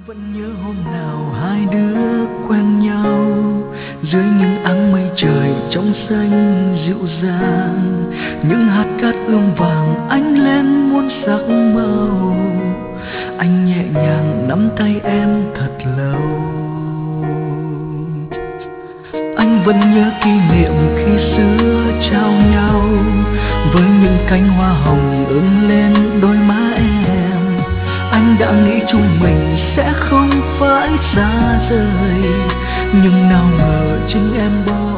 Vẫn nhớ hôm nào hai đứa quen nhau, dưới những áng mây trời trong xanh dịu dàng, những hạt cát ươm vàng ánh lên muôn sắc màu. Anh nhẹ nhàng nắm tay em thật lâu. Anh vẫn nhớ kỷ niệm khi xưa trao nhau, với những cánh hoa hồng ươm lên đôi má em. Anh đã nghĩ chúng mình sẽ không phải xa rời, nhưng nào ngờ chính em bỏ